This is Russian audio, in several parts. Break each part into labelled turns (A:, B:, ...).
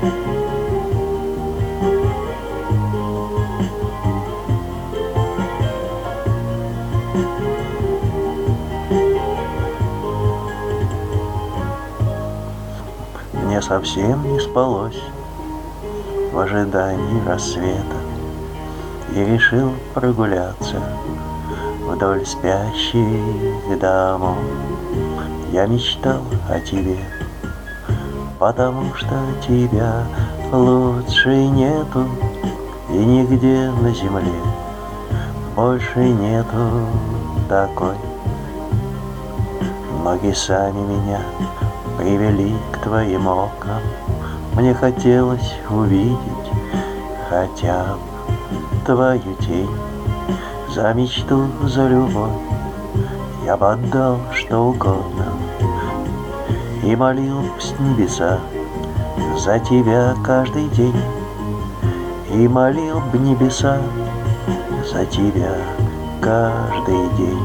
A: Мне совсем не спалось в ожидании рассвета, и решил прогуляться вдоль спящих домов. Я мечтал о тебе, потому что тебя лучше нету, и нигде на земле больше нету такой. Ноги сами меня привели к твоим окнам. Мне хотелось увидеть хотя бы твою тень. За мечту, за любовь я бы отдал что угодно, и молил с небеса за тебя каждый день, и молил б небеса за тебя каждый день.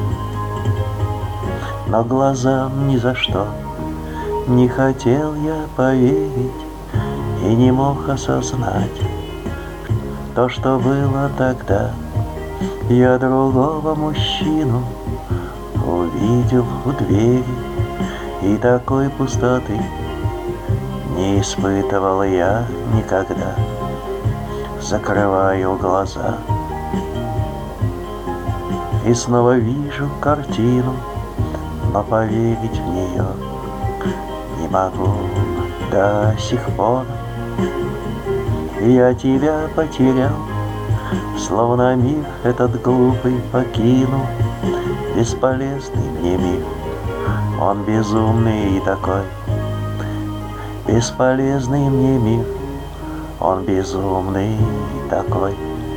A: Но глазам ни за что не хотел я поверить и не мог осознать то, что было тогда. Я другого мужчину увидел у двери, и такой пустоты не испытывал я никогда. Закрываю глаза и снова вижу картину, но поверить в нее не могу до сих пор. И я тебя потерял, словно мир этот глупый покинул. Бесполезный мне мир, он безумный и такой. Бесполезный мне мир, он безумный и такой.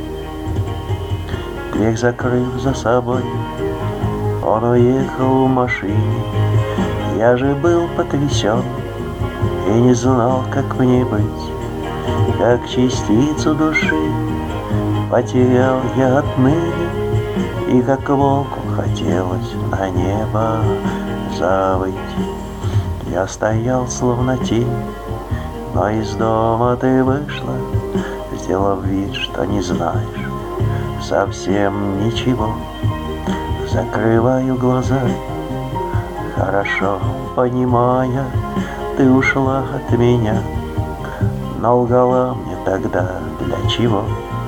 A: Дверь закрыв за собой, он уехал в машине. Я же был потрясен и не знал, как мне быть. Как частицу души потерял я отныне, и как волку хотелось на небо завыть. Я стоял словно тень, но из дома ты вышла, сделав вид, что не знаешь совсем ничего. Закрываю глаза, хорошо понимая, ты ушла от меня, но лгала мне тогда для чего?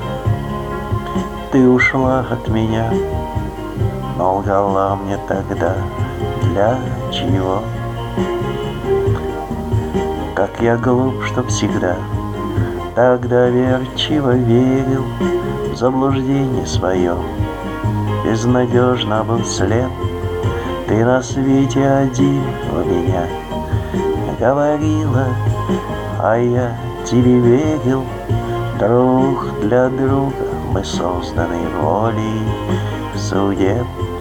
A: Ты ушла от меня, но лгала мне тогда для чего? Как я глуп, что всегда так доверчиво верил в заблуждение свое, безнадежно был слеп. Ты на свете один у меня говорила, а я тебе верил. Друг для друга мы созданы волей судеб.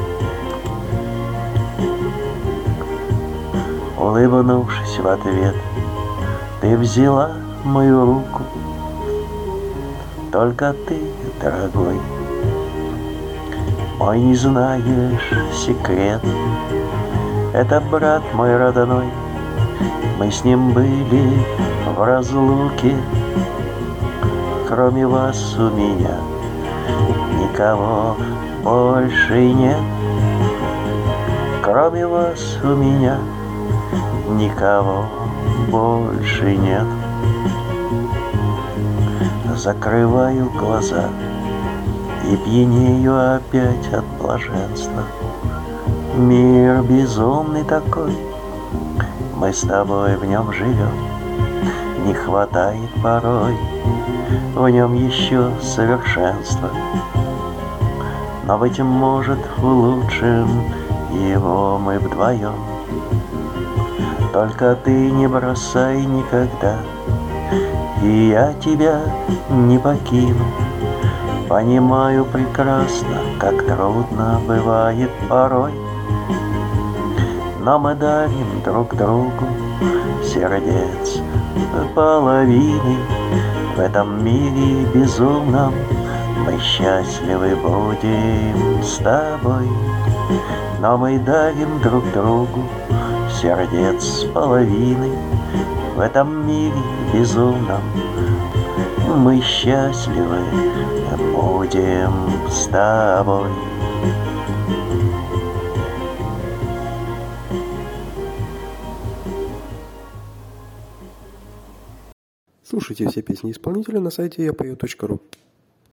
A: Улыбнувшись в ответ, ты взяла мою руку. Только ты, дорогой, мой не знаешь секрет. Это брат мой родной, мы с ним были в разлуке. Кроме вас у меня никого больше нет. Кроме вас у меня никого больше нет. Закрываю глаза и пьянею опять от блаженства. Мир безумный такой, мы с тобой в нем живем. Не хватает порой в нем еще совершенства, но, быть может, улучшим его мы вдвоем. Только ты не бросай никогда, и я тебя не покину. Понимаю прекрасно, как трудно бывает порой, но мы дарим друг другу сердец половины. В этом мире безумном мы счастливы будем с тобой, но мы дарим друг другу сердец половины. В этом мире безумном мы счастливы будем с тобой.
B: Слушайте все песни исполнителя на сайте yapeo.ru.